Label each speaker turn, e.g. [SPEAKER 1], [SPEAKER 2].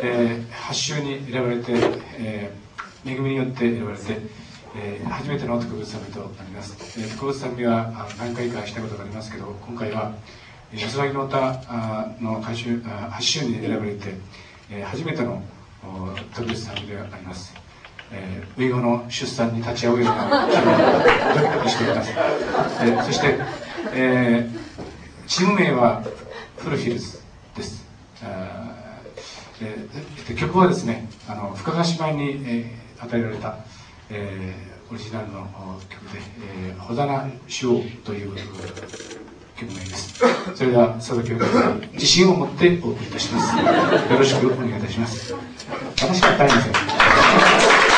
[SPEAKER 1] 8週に選ばれて、恵みによって選ばれて、初めての特別賛美となります。特別賛美は何回かしたことがありますけど、今回は安らぎの歌の8週に選ばれて、初めての特別賛美であります。初孫の出産に立ち会うような日をドキドキしております。そして、チーム名はフルフィルズです。曲はですね、深川姉妹に、与えられた、オリジナルの曲で「ほざなしよう」という曲名です。それでは佐々木お父さん、自信を持ってお送りいたします。よろしくお願いいたします。私は大変ですよ。